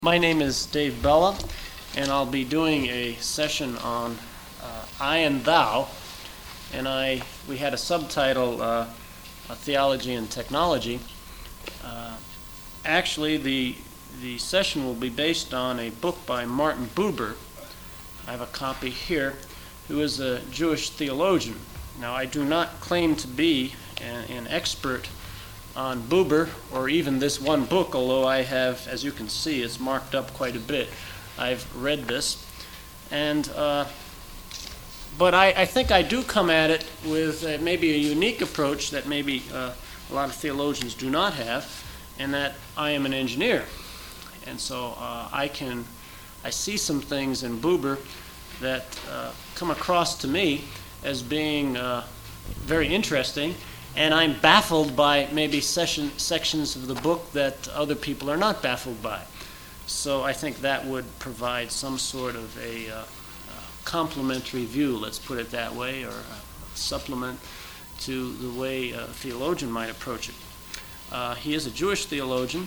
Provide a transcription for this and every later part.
My name is Dave Bella, and I'll be doing a session on I and Thou, and we had a subtitle, Theology and Technology. Actually, the session will be based on a book by Martin Buber. I have a copy here, who is a Jewish theologian. Now, I do not claim to be an expert on Buber, or even this one book, although I have, as you can see, it's marked up quite a bit. I've read this, and but I think I do come at it with maybe a unique approach that maybe a lot of theologians do not have, and that I am an engineer, and so I see some things in Buber that come across to me as being very interesting. And I'm baffled by maybe sections of the book that other people are not baffled by. So I think that would provide some sort of a complementary view, let's put it that way, or a supplement to the way a theologian might approach it. He is a Jewish theologian.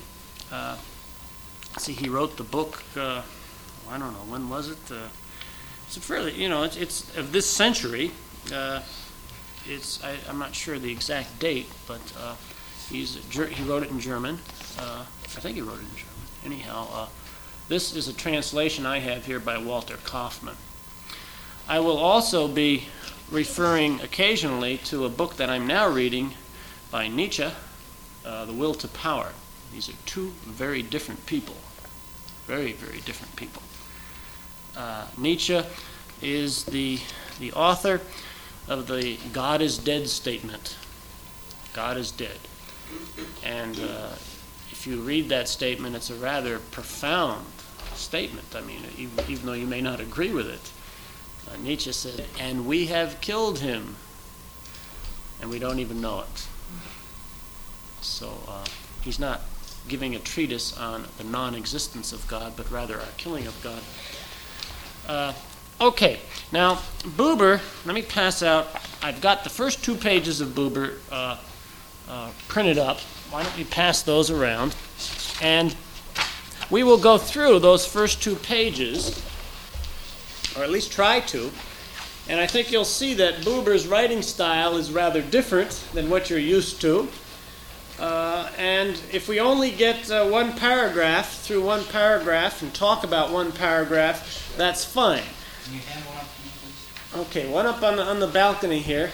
He wrote the book, I don't know, when was it? It's a fairly, it's of this century. I'm not sure the exact date, but he wrote it in German. I think he wrote it in German. Anyhow, this is a translation I have here by Walter Kaufmann. I will also be referring occasionally to a book that I'm now reading by Nietzsche, The Will to Power. These are two very different people. Very, very different people. Nietzsche is the author of the God is dead statement. God is dead. And if you read that statement, it's a rather profound statement. I mean, even though you may not agree with it. Nietzsche said, and we have killed him, and we don't even know it. So he's not giving a treatise on the non-existence of God, but rather our killing of God. Okay, now Buber, let me pass out, I've got the first 2 pages of Buber printed up. Why don't we pass those around? And we will go through those first 2 pages, or at least try to, and I think you'll see that Buber's writing style is rather different than what you're used to. And if we only get one paragraph through one paragraph and talk about one paragraph, that's fine. Can you hand one up, please? Okay, one up on the balcony here.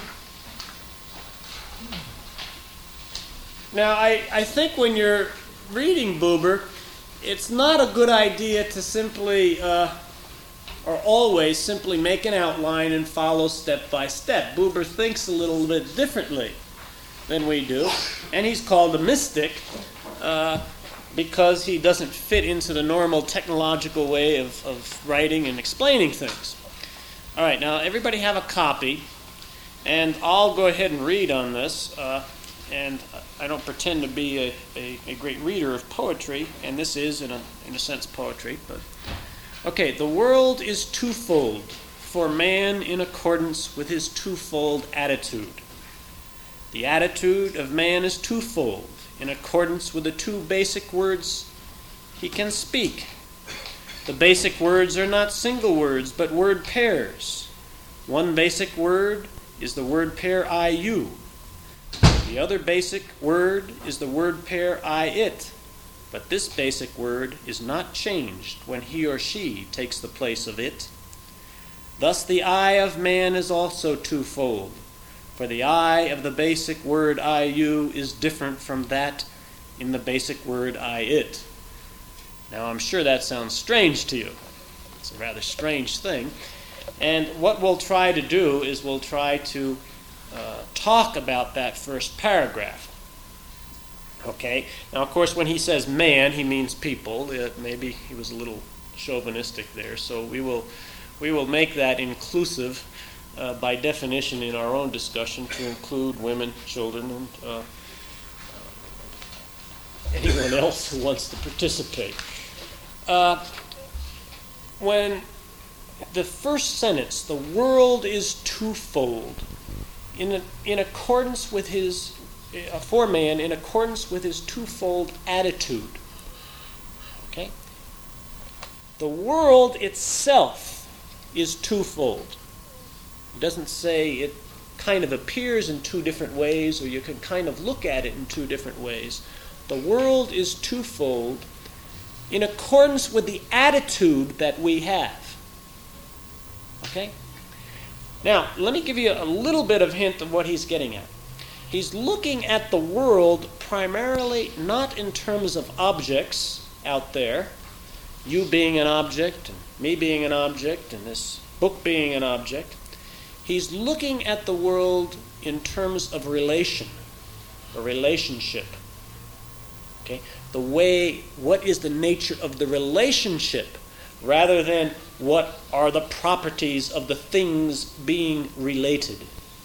Now, I think when you're reading Buber, it's not a good idea to simply, or always, simply make an outline and follow step by step. Buber thinks a little bit differently than we do, and he's called a mystic because he doesn't fit into the normal technological way of writing and explaining things. All right, now everybody have a copy, and I'll go ahead and read on this. And I don't pretend to be a great reader of poetry, and this is, in a sense, poetry. But okay, the world is twofold for man in accordance with his twofold attitude. The attitude of man is twofold, in accordance with the 2 basic words he can speak. The basic words are not single words, but word pairs. One basic word is the word pair I, you. The other basic word is the word pair I, it. But this basic word is not changed when he or she takes the place of it. Thus the I of man is also twofold. For the I of the basic word I, you is different from that in the basic word I, it. Now, I'm sure that sounds strange to you. It's a rather strange thing. And what we'll try to do is we'll try to talk about that first paragraph. Okay? Now, of course, when he says man, he means people. Maybe he was a little chauvinistic there. So we will make that inclusive by definition in our own discussion to include women, children, and anyone else who wants to participate. When the first sentence, the world is twofold, in accordance with his, for man, in accordance with his twofold attitude. Okay? The world itself is twofold. It doesn't say it kind of appears in two different ways, or you can kind of look at it in two different ways. The world is twofold in accordance with the attitude that we have. Okay? Now, let me give you a little bit of hint of what he's getting at. He's looking at the world primarily not in terms of objects out there, you being an object, and me being an object, and this book being an object. He's looking at the world in terms of relation, a relationship. Okay? What is the nature of the relationship, rather than what are the properties of the things being related.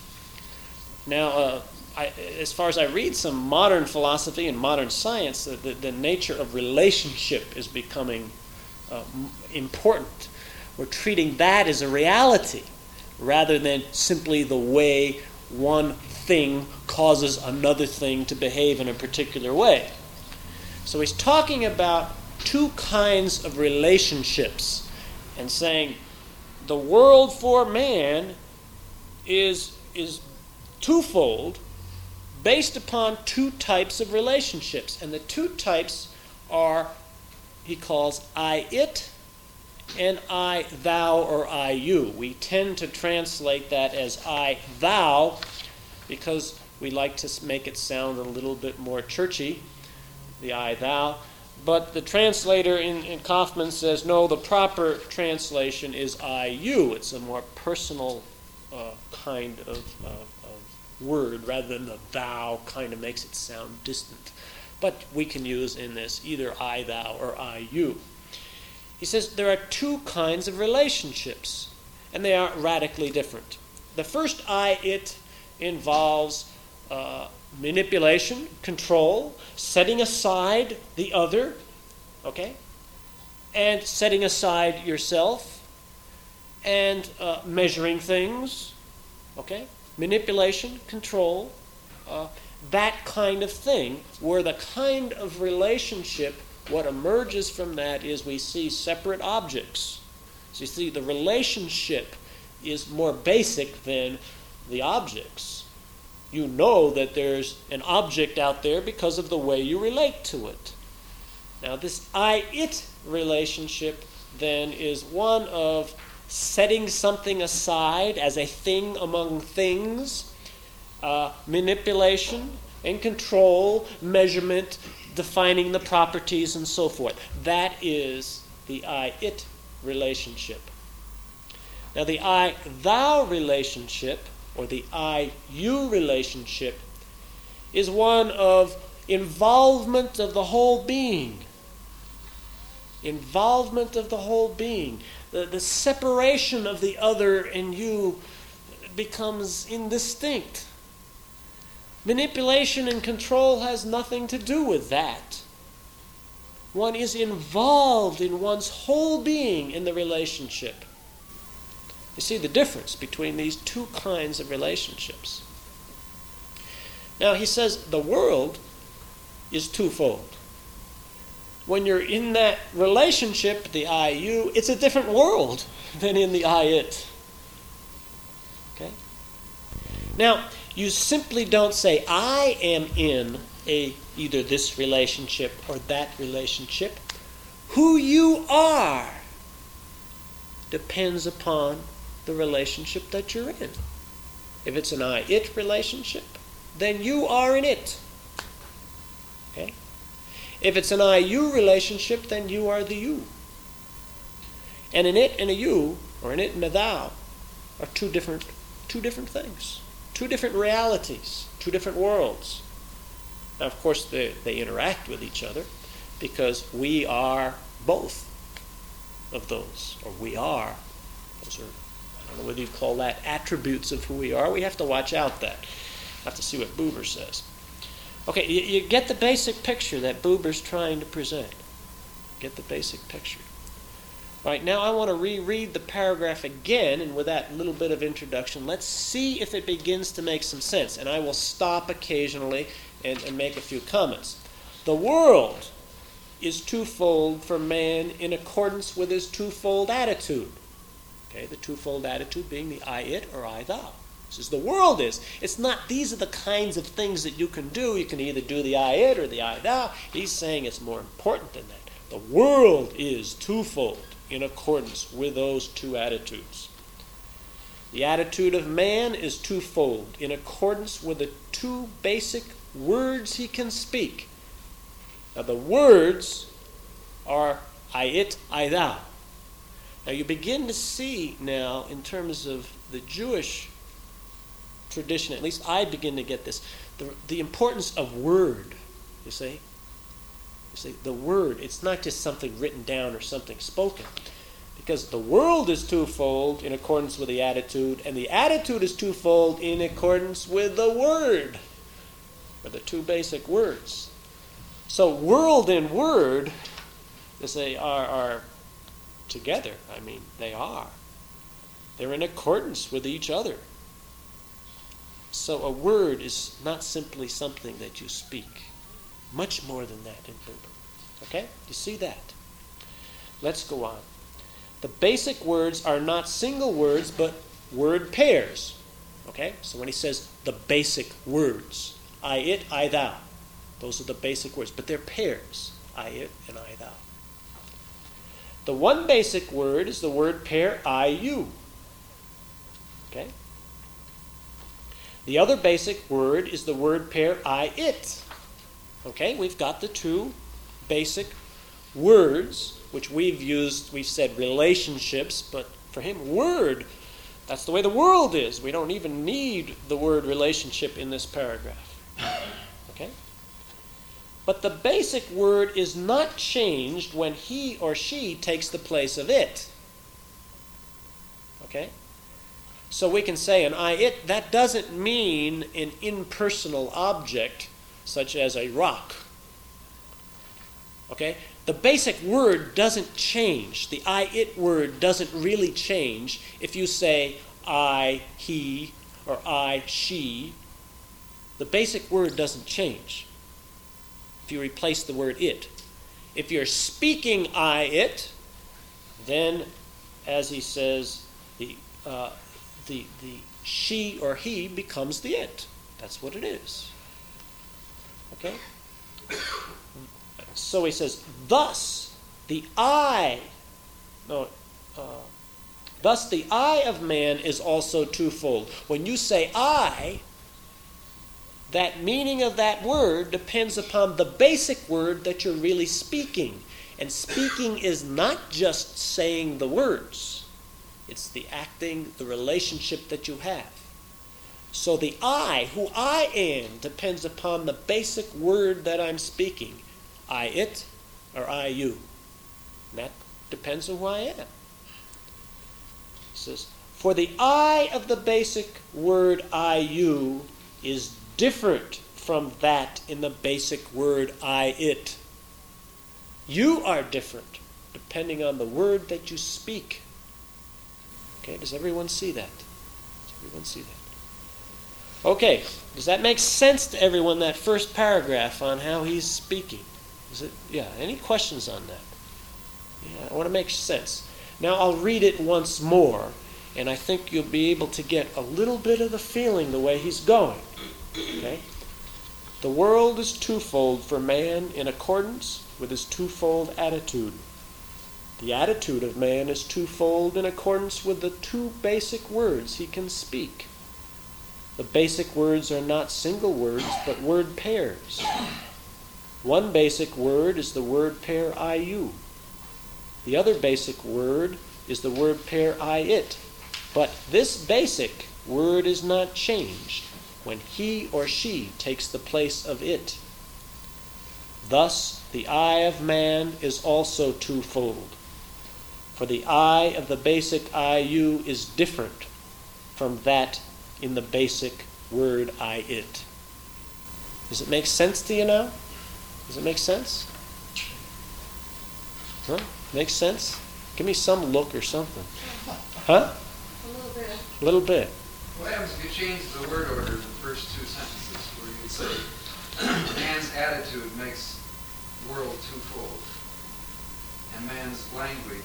Now, as far as I read some modern philosophy and modern science, the nature of relationship is becoming important. We're treating that as a reality, rather than simply the way one thing causes another thing to behave in a particular way. So he's talking about two kinds of relationships and saying the world for man is twofold, based upon two types of relationships. And the two types are, he calls I-it and I-thou or I-you. We tend to translate that as I-thou because we like to make it sound a little bit more churchy, the I-thou. But the translator in Kaufman says, no, the proper translation is I-you. It's a more personal kind of word, rather than the thou kind of makes it sound distant. But we can use in this either I-thou or I-you. He says there are two kinds of relationships, and they are radically different. The first I-it involves manipulation, control, setting aside the other, okay, and setting aside yourself, and measuring things, okay, manipulation, control, that kind of thing, where the kind of relationship, what emerges from that is we see separate objects. So you see, the relationship is more basic than the objects. You know that there's an object out there because of the way you relate to it. Now, this I-it relationship then is one of setting something aside as a thing among things, manipulation and control, measurement, defining the properties, and so forth. That is the I-it relationship. Now, the I-thou relationship, or the I-you relationship, is one of involvement of the whole being. Involvement of the whole being. The separation of the other and you becomes indistinct. Manipulation and control has nothing to do with that. One is involved in one's whole being in the relationship. You see the difference between these two kinds of relationships. Now, he says the world is twofold. When you're in that relationship, the I-you, it's a different world than in the I-it. Okay? Now, you simply don't say, I am in either this relationship or that relationship. Who you are depends upon the relationship that you're in. If it's an I-it relationship, then you are in it. Okay? If it's an I-you relationship, then you are the you. And an it and a you, or an it and a thou, are two different things. Two different realities, two different worlds. Now, of course, they interact with each other because we are both of those, or we are. Those are, I don't know whether you call that attributes of who we are. We have to watch out that. Have to see what Buber says. Okay, you get the basic picture that Buber's trying to present. Get the basic picture. All right, now I want to reread the paragraph again, and with that little bit of introduction, let's see if it begins to make some sense. And I will stop occasionally and make a few comments. The world is twofold for man in accordance with his twofold attitude. Okay, the twofold attitude being the I, it, or I, thou. This is the world is. It's not, these are the kinds of things that you can do. You can either do the I, it, or the I, thou. He's saying it's more important than that. The world is twofold in accordance with those two attitudes. The attitude of man is twofold in accordance with the two basic words he can speak. Now the words are I, it, I, thou. Now you begin to see now, in terms of the Jewish tradition, at least I begin to get this, the importance of word, you see. You see, the word, it's not just something written down or something spoken. Because the world is twofold in accordance with the attitude, and the attitude is twofold in accordance with the word, or the two basic words. So world and word, you say, are together. I mean, they are. They're in accordance with each other. So a word is not simply something that you speak. Much more than that in Buddhism. Okay? You see that? Let's go on. The basic words are not single words, but word pairs. Okay? So when he says the basic words, I, it, I, thou. Those are the basic words, but they're pairs. I, it, and I, thou. The one basic word is the word pair I, you. Okay? The other basic word is the word pair I, it. Okay? We've got the two basic words, which we've said relationships, but for him, word, that's the way the world is. We don't even need the word relationship in this paragraph. Okay? But the basic word is not changed when he or she takes the place of it. Okay? So we can say an I, it, that doesn't mean an impersonal object such as a rock. Okay? The basic word doesn't change. The I, it word doesn't really change if you say I, he, or I, she. The basic word doesn't change if you replace the word it. If you're speaking I, it, then, as he says, the she or he becomes the it. That's what it is. Okay? So he says, thus the eye of man is also twofold. When you say I, that meaning of that word depends upon the basic word that you're really speaking. And speaking is not just saying the words. It's the acting, the relationship that you have. So the I, who I am, depends upon the basic word that I'm speaking. I, it, or I, you. And that depends on who I am. He says, for the I of the basic word I, you is different from that in the basic word I, it. You are different depending on the word that you speak. Okay, does everyone see that? Does everyone see that? Okay, does that make sense to everyone, that first paragraph on how he's speaking? Is it? Yeah, any questions on that? Yeah, I want to make sense. Now I'll read it once more, and I think you'll be able to get a little bit of the feeling the way he's going. Okay? The world is twofold for man in accordance with his twofold attitude. The attitude of man is twofold in accordance with the two basic words he can speak. The basic words are not single words, but word pairs. One basic word is the word pair I, you. The other basic word is the word pair I, it. But this basic word is not changed when he or she takes the place of it. Thus, the I of man is also twofold. For the I of the basic I, you is different from that in the basic word I, it. Does it make sense to you now? Does it make sense? Huh? Makes sense? Give me some look or something. Huh? A little bit. A little bit. What happens if you change the word order in the first two sentences where you say man's attitude makes the world twofold? and man's language.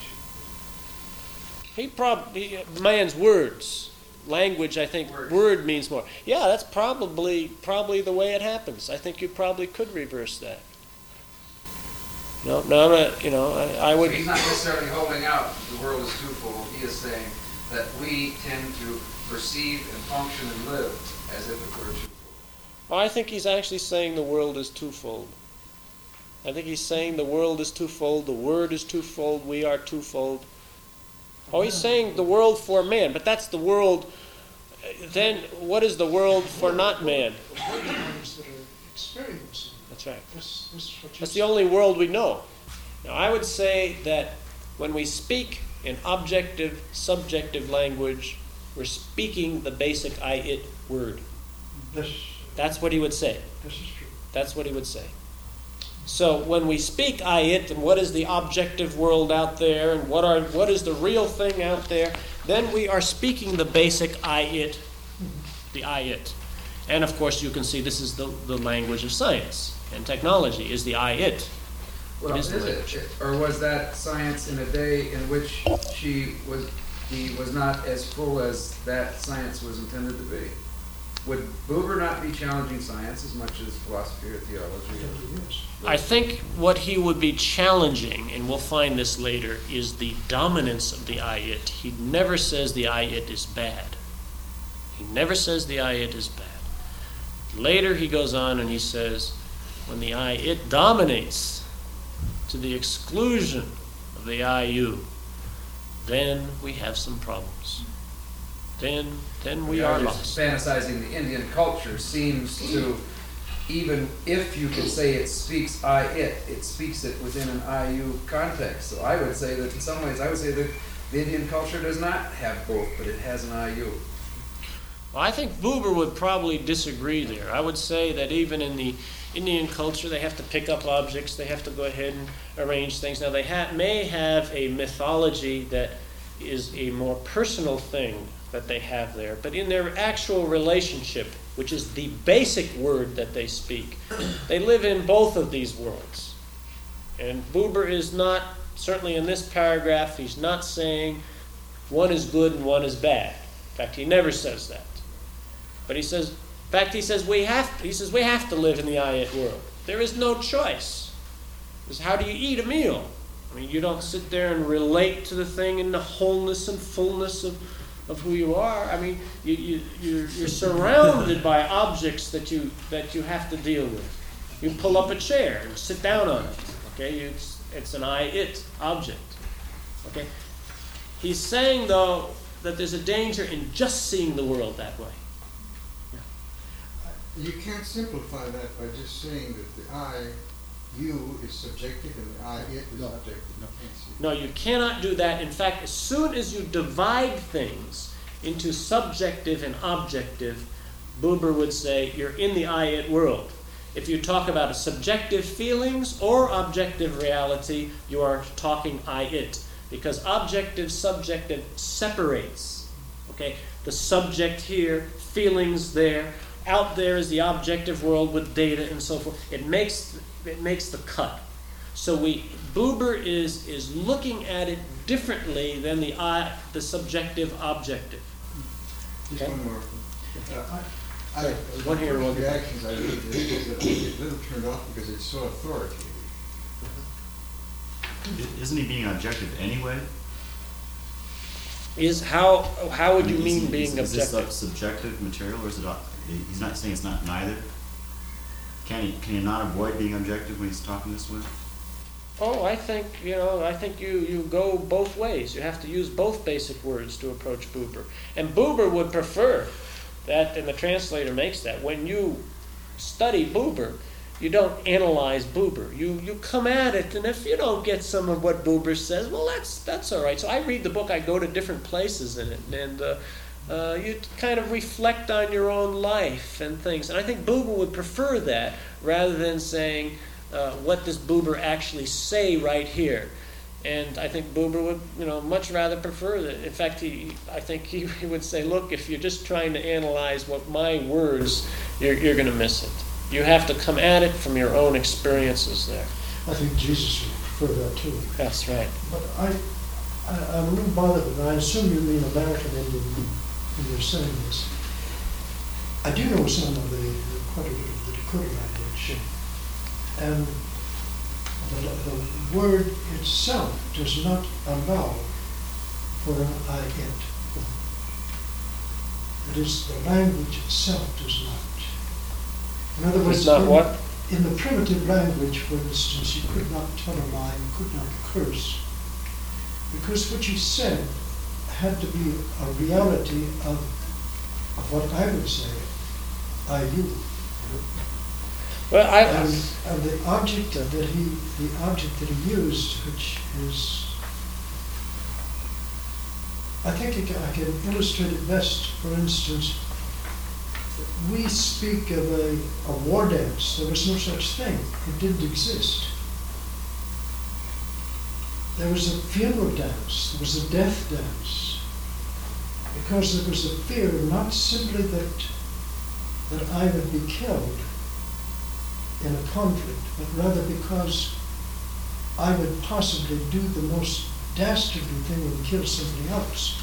Man's words. Language, I think, word means more. Yeah, that's probably the way it happens. I think you probably could reverse that. No, I'm not, I would... So he's not necessarily holding out the world is twofold. He is saying that we tend to perceive and function and live as if it were twofold. Well, I think he's actually saying the world is twofold. I think he's saying the world is twofold, the word is twofold, we are twofold. Oh, he's saying the world for man, but that's the world. Then what is the world for not man? That's right. That's the only world we know. Now, I would say that when we speak in objective, subjective language, we're speaking the basic I-it word. That's what he would say. This is true. That's what he would say. So when we speak I-it, and what is the objective world out there, and what is the real thing out there, then we are speaking the basic I-it, the I-it. And of course you can see this is the language of science and technology, is the I-it. Well, is it? Or was that science in a day in which he was not as full as that science was intended to be? Would Buber not be challenging science as much as philosophy or theology? I think what he would be challenging, and we'll find this later, is the dominance of the I-it. He never says the I-it is bad. He never says the I-it is bad. Later he goes on and he says, when the I-it dominates to the exclusion of the I-you, then we have some problems. Then we are lost. Fantasizing the Indian culture seems to, even if you could say it speaks it speaks it within an I-you context. So I would say that in some ways, that the Indian culture does not have both, but it has an I-you. Well, I think Buber would probably disagree there. I would say that even in the Indian culture, they have to pick up objects, they have to go ahead and arrange things. Now, they may have a mythology that is a more personal thing that they have there, but in their actual relationship, which is the basic word that they speak, they live in both of these worlds. And Buber is not, certainly in this paragraph, he's not saying one is good and one is bad. In fact, he never says that. But he says we have to live in the I-it world. There is no choice. Because how do you eat a meal? I mean, you don't sit there and relate to the thing in the wholeness and fullness of who you are. I mean, you're surrounded by objects that you have to deal with. You pull up a chair and sit down on it. Okay, it's an I-it object. Okay, he's saying though that there's a danger in just seeing the world that way. You can't simplify that by just saying that the I-you is subjective and the I-it is objective. No, you cannot do that. In fact, as soon as you divide things into subjective and objective, Buber would say you're in the I-it world. If you talk about subjective feelings or objective reality, you are talking I-it. Because objective, subjective separates. Okay, the subject here, feelings there. Out there is the objective world with data and so forth. It makes the cut. So Buber is looking at it differently than the subjective objective. Just Okay? one more. One here, one there. reactions I read this is that I get a little turned off because it's so authoritative. Isn't he being objective anyway? How would you mean being is this objective? subjective material, or is it? He's not saying it's not neither. Can he not avoid being objective when he's talking this way? Oh, I think you go both ways. You have to use both basic words to approach Buber. And Buber would prefer that, and the translator makes that, when you study Buber, you don't analyze Buber. You come at it, and if you don't get some of what Buber says, well, that's all right. So I read the book, I go to different places in it, and you kind of reflect on your own life and things. And I think Buber would prefer that rather than saying, what does Buber actually say right here? And I think Buber would, much rather prefer that. In fact, I think he would say, look, if you're just trying to analyze what my words, you're going to miss it. You have to come at it from your own experiences there. I think Jesus would prefer that too. That's right. But I'm a little bothered, and I assume you mean American Indian when you're saying this. I do know some of quite a bit of the Dakota language, and the word itself does not allow for an I-it. That is, the language itself does not. In other words, It's not what? in the primitive language, for instance, you could not tell a lie, you could not curse, because what you said had to be a reality of what I would say, you. Well, And the object that he used, which is, I think I can illustrate it best. For instance, we speak of a war dance. There was no such thing. It didn't exist. There was a funeral dance. There was a death dance. Because there was a fear, not simply that I would be killed in a conflict, but rather because I would possibly do the most dastardly thing and kill somebody else.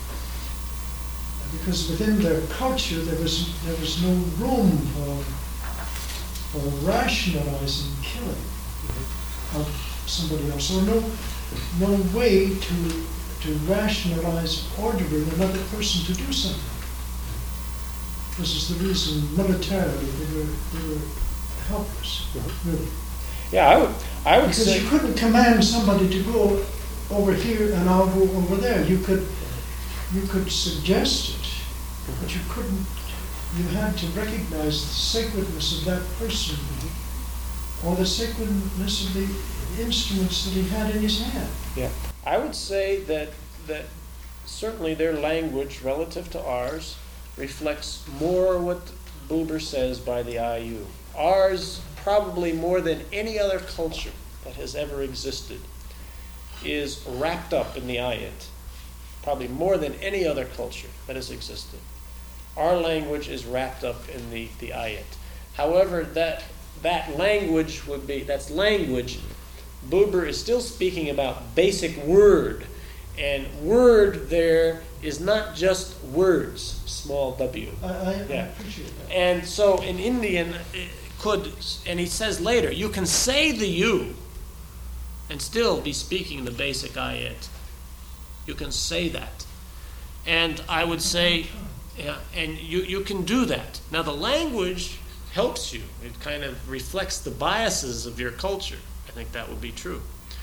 Because within their culture there was no room for rationalizing killing of somebody else, or no way to rationalize ordering another person to do something. This is the reason militarily they were helpless, really. yeah, I would Because say you couldn't command somebody to go over here and I'll go over there. You could suggest it, but you couldn't. You had to recognize the sacredness of that person, or the sacredness of the instruments that he had in his hand. Yeah, I would say that certainly their language relative to ours reflects more what Buber says by the IU. Ours, probably more than any other culture that has ever existed, is wrapped up in the I-it. Probably more than any other culture that has existed. Our language is wrapped up in the I-it. However, that language that's language. Buber is still speaking about basic word. And word there is not just words, small w. I appreciate that. And so an Indian could, and he says later, you can say the you and still be speaking the basic I-it. You can say that. And I would say, yeah, and you can do that. Now the language helps you. It kind of reflects the biases of your culture. I think that would be true.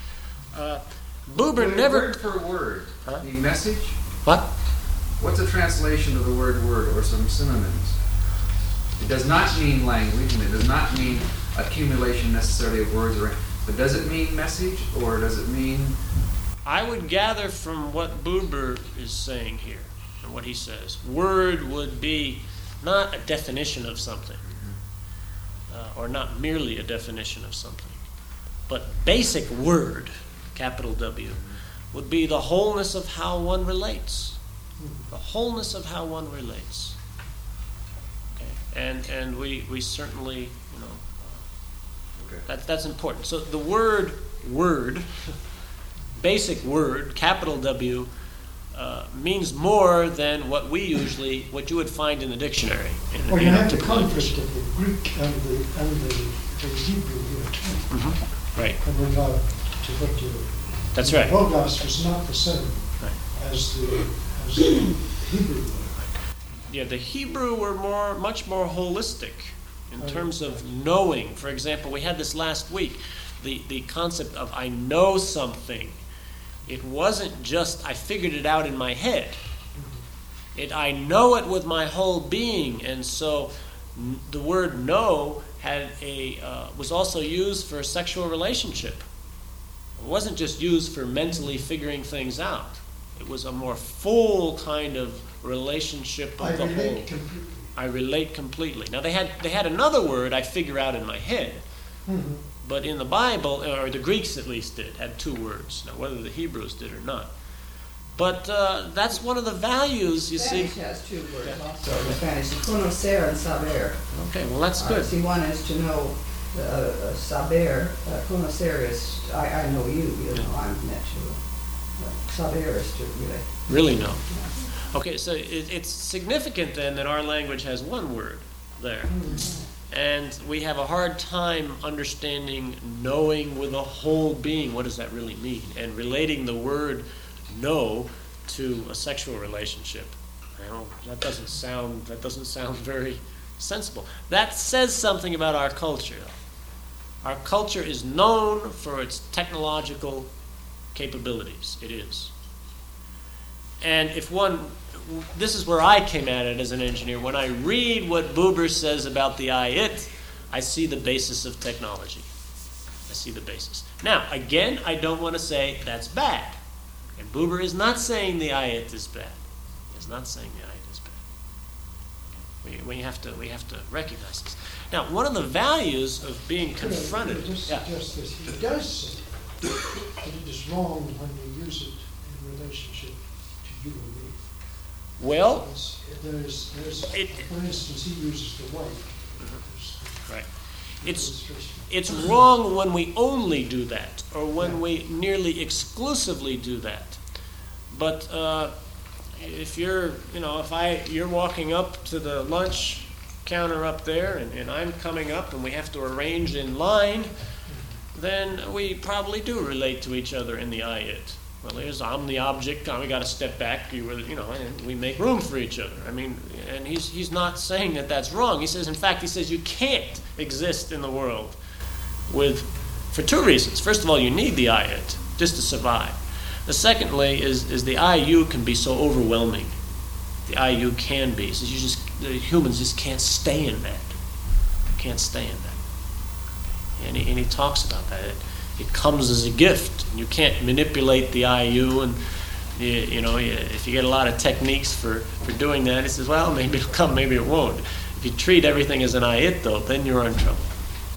Buber never... Word for word. Huh? The message? What? What's a translation of the word word, or some synonyms? It does not mean language, and it does not mean accumulation necessarily of words, but does it mean message, or does it mean... I would gather from what Buber is saying here, and what he says, word would be not a definition of something, or not merely a definition of something, but basic word, capital W, would be the wholeness of how one relates. The wholeness of how one relates. Okay. And we certainly, Okay. that's important. So the word, basic word, capital W, means more than what you would find in the dictionary. Well, you have the conflict of the Greek and the Hebrew here too. Mm-hmm. Right. And regard to what you... That's right. Logos was not the same as the Hebrew word. Yeah, the Hebrew were much more holistic in terms of knowing. For example, we had this last week, the concept of I know something. It wasn't just I figured it out in my head. I know it with my whole being, and so the word know was also used for a sexual relationship. It wasn't just used for mentally figuring things out. It was a more full kind of relationship of the whole. Completely. I relate completely. Now they had another word I figure out in my head, but in the Bible, or the Greeks at least had two words. Now whether the Hebrews did or not, but that's one of the values you see. Spanish has two words also in Spanish: conocer and saber. Okay, well that's good. See, one is to know saber, conocer is, I know you, I've met you. Saber is to Really know. Okay, so it's significant then that our language has one word there. And we have a hard time understanding knowing with a whole being. What does that really mean? And relating the word know to a sexual relationship. That doesn't sound very sensible. That says something about our culture. Our culture is known for its technological capabilities. It is. And this is where I came at it as an engineer. When I read what Buber says about the I-it, I see the basis of technology. I see the basis. Now, again, I don't want to say that's bad. And Buber is not saying the I-it is bad. He's not saying the I-it is bad. We have to recognize this. Now, one of the values of being confronted... Could I just suggest this? He does say that it is wrong when you use it in relationship to you and me. Well, for instance, he uses the wife. Right. It's wrong when we only do that, or when we nearly exclusively do that. But if you're walking up to the lunch counter up there, and I'm coming up, and we have to arrange in line, then we probably do relate to each other in the I-it. Well, I'm the object. We got to step back. And we make room for each other. I mean, and he's not saying that that's wrong. He says, in fact, you can't exist in the world for two reasons. First of all, you need the I-it just to survive. The secondly is the I-you can be so overwhelming. The I-you can be. So humans just can't stay in that. Can't stay in that. And he talks about that. It comes as a gift. You can't manipulate the I-you, and if you get a lot of techniques for doing that, he says, well, maybe it'll come, maybe it won't. If you treat everything as an I-it, though, then you're in trouble.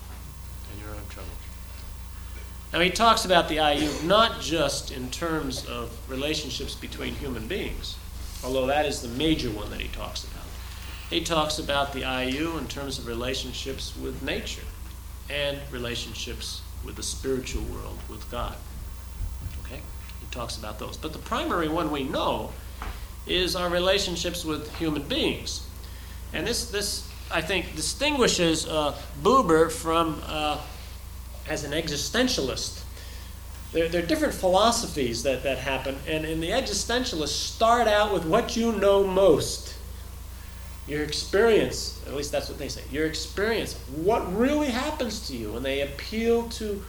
Now, he talks about the I-you not just in terms of relationships between human beings, although that is the major one that he talks about. He talks about the I-you in terms of relationships with nature and relationships with the spiritual world, with God. Okay? He talks about those. But the primary one we know is our relationships with human beings. And this I think, distinguishes Buber from, as an existentialist. There are different philosophies that happen, and the existentialists start out with what you know most. Your experience, at least that's what they say, your experience, what really happens to you, and they appeal to,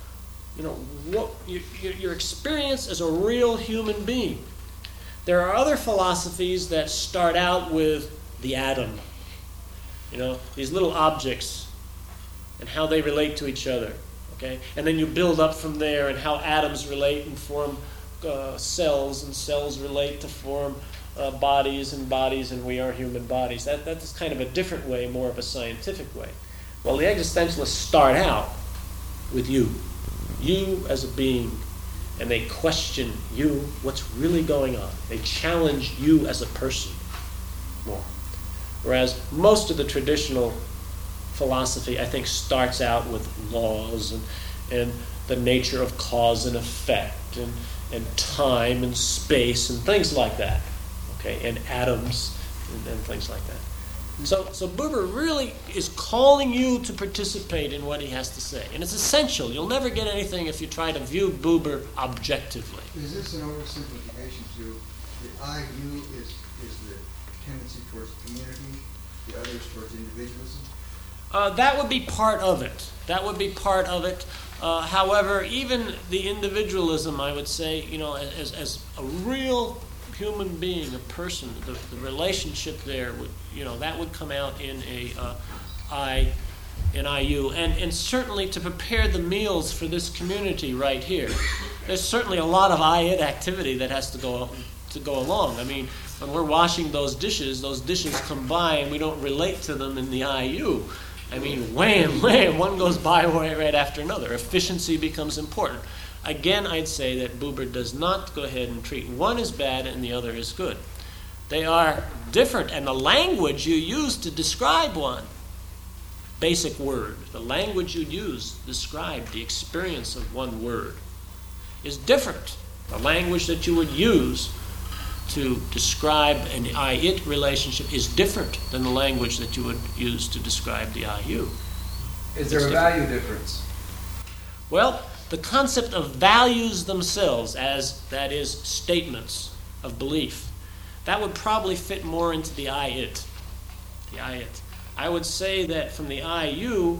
what your experience as a real human being. There are other philosophies that start out with the atom, these little objects and how they relate to each other, okay? And then you build up from there and how atoms relate and form cells, and cells relate to form bodies, and we are human bodies. That's kind of a different way, more of a scientific way. Well, the existentialists start out with you as a being, and they question you, what's really going on. They challenge you as a person more. Whereas most of the traditional philosophy, I think, starts out with laws and the nature of cause and effect and time and space and things like that. Okay, and atoms and things like that. So Buber really is calling you to participate in what he has to say. And it's essential. You'll never get anything if you try to view Buber objectively. Is this an oversimplification to the I-you is the tendency towards community, the others towards individualism? That would be part of it. However, even the individualism, I would say, as a real human being, a person, the relationship there would, that would come out in an I-you, and certainly to prepare the meals for this community right here. There's certainly a lot of I-it activity that has to go along. I mean, when we're washing those dishes come by and we don't relate to them in the I-you. I mean, wham, one goes by right after another. Efficiency becomes important. Again, I'd say that Buber does not go ahead and treat one as bad and the other as good. They are different, and the language you use to describe one basic word, the language you'd use to describe the experience of one word, is different. The language that you would use to describe an I-it relationship is different than the language that you would use to describe the I-you. Is there a value difference? Well, the concept of values themselves, as that is statements of belief, that would probably fit more into the I-it. The I-it. I would say that from the I-you,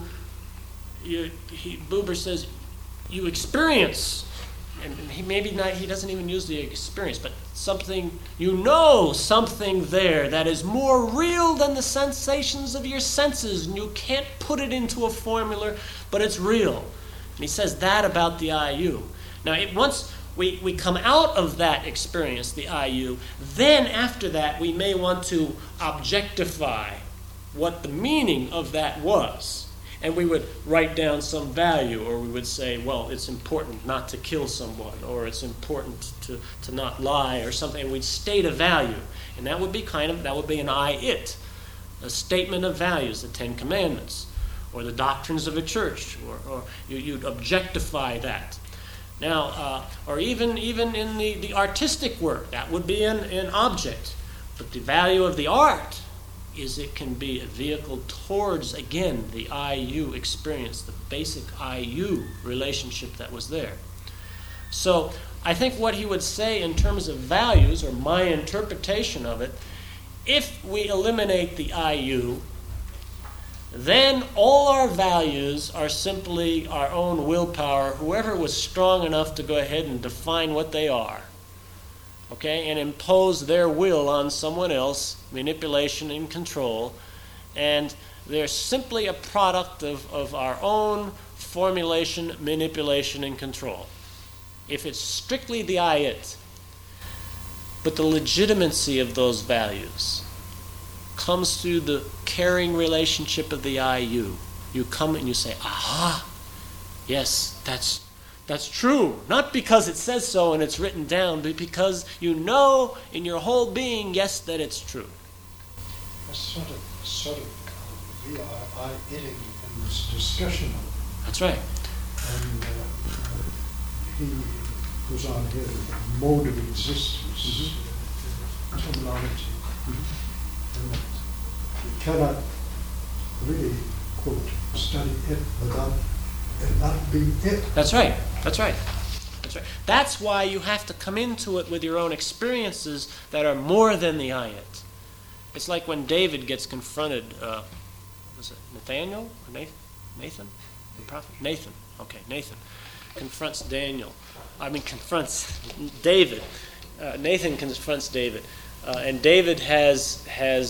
Buber says you experience, and he doesn't even use the experience, but something, you know something there that is more real than the sensations of your senses, and you can't put it into a formula, but it's real. And he says that about the I-you. Now, once we come out of that experience, the I-you, then after that we may want to objectify what the meaning of that was. And we would write down some value, or we would say, well, it's important not to kill someone, or it's important to not lie, or something. And we'd state a value. And that would be an I-it, a statement of values, the Ten Commandments, or the doctrines of a church, or you'd objectify that. Now, or even in the artistic work, that would be an object. But the value of the art is it can be a vehicle towards, again, the I-you experience, the basic I-you relationship that was there. So I think what he would say in terms of values, or my interpretation of it, if we eliminate the I-you, then all our values are simply our own willpower, whoever was strong enough to go ahead and define what they are, okay, and impose their will on someone else, manipulation and control, and they're simply a product of our own formulation, manipulation, and control. If it's strictly the I-it, but the legitimacy of those values comes through the caring relationship of the I-you. You come and you say, aha, yes, that's true. Not because it says so and it's written down, but because you know in your whole being, yes, that it's true. A sort of real I-itting in this discussion. That's right. And he goes on here with the mode of existence, terminology. And that you cannot really, quote, study it without it not being it. That's right. That's right. That's right. That's why you have to come into it with your own experiences that are more than the I-it. It's like when David gets confronted, was it Nathaniel or Nathan? The prophet? Nathan. Okay, Nathan confronts David. Nathan confronts David. And David has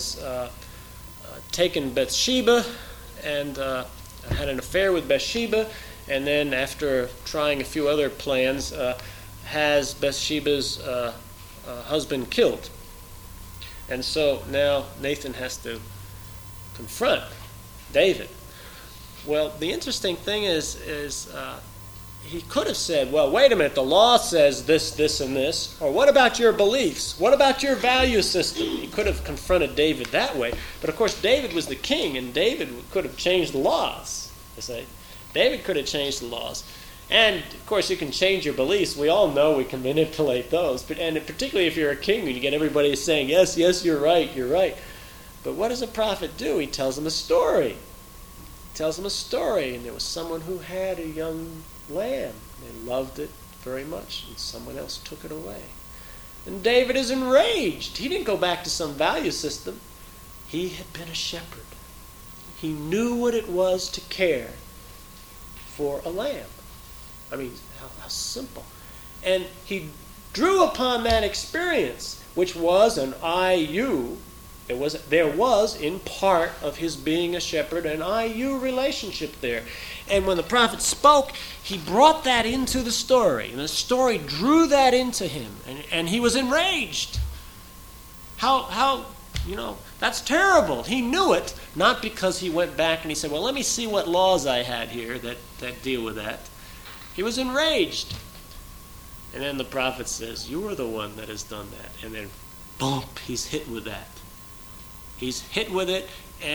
taken Bathsheba and had an affair with Bathsheba, and then after trying a few other plans, has Bathsheba's husband killed. And so now Nathan has to confront David. Well, the interesting thing is he could have said, well, wait a minute, the law says this, this, and this. Or what about your beliefs? What about your value system? He could have confronted David that way. But of course, David was the king, and David could have changed the laws. You say, David could have changed the laws. And of course, you can change your beliefs. We all know we can manipulate those. And particularly if you're a king and you get everybody saying, yes, yes, you're right, you're right. But what does a prophet do? He tells them a story. He tells them a story. And there was someone who had a young lamb. They loved it very much, and someone else took it away. And David is enraged. He didn't go back to some value system. He had been a shepherd. He knew what it was to care for a lamb. I mean, how simple. And he drew upon that experience, which was an I-you. There was, in part of his being a shepherd, an I-you relationship there. And when the prophet spoke, he brought that into the story. And the story drew that into him. And he was enraged. How, that's terrible. He knew it, not because he went back and he said, well, let me see what laws I had here that deal with that. He was enraged. And then the prophet says, you are the one that has done that. And then, bump, he's hit with that. He's hit with it, and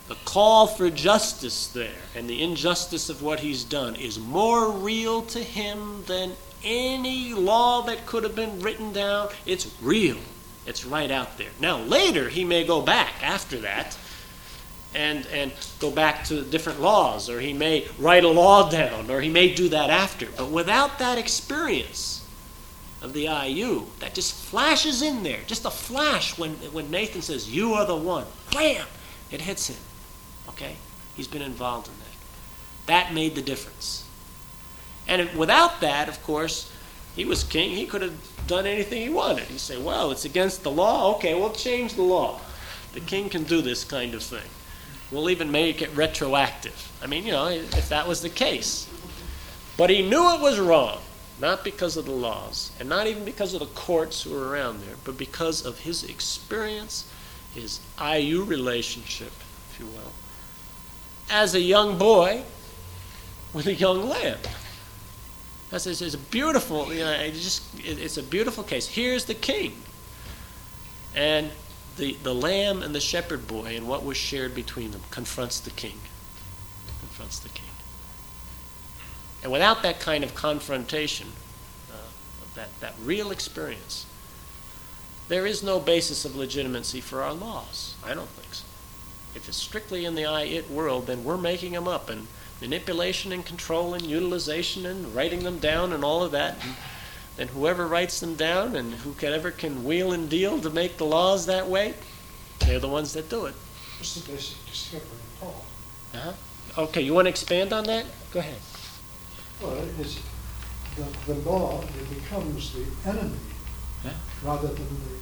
The call for justice there and the injustice of what he's done is more real to him than any law that could have been written down. It's real. It's right out there. Now, later, he may go back after that and go back to different laws, or he may write a law down, or he may do that after. But without that experience of the IU, that just flashes in there, just a flash when Nathan says, "You are the one," wham, it hits him. Okay? He's been involved in that. That made the difference. And without that, of course, he was king. He could have done anything he wanted. He'd say, well, it's against the law. Okay, we'll change the law. The king can do this kind of thing. We'll even make it retroactive. I mean, if that was the case. But he knew it was wrong, not because of the laws, and not even because of the courts who were around there, but because of his experience, his IU relationship, if you will, as a young boy with a young lamb. It's a beautiful, it's a beautiful case. Here's the king, and the lamb and the shepherd boy, and what was shared between them confronts the king. Confronts the king. And without that kind of confrontation, that real experience, there is no basis of legitimacy for our laws. I don't think so. If it's strictly in the I-it world, then we're making them up, and manipulation and control and utilization and writing them down and all of that. And whoever writes them down and whoever can wheel and deal to make the laws that way, they're the ones that do it. What's the basic discovery of Paul? Okay, you want to expand on that? Go ahead. Well, it's the law, it becomes the enemy rather than the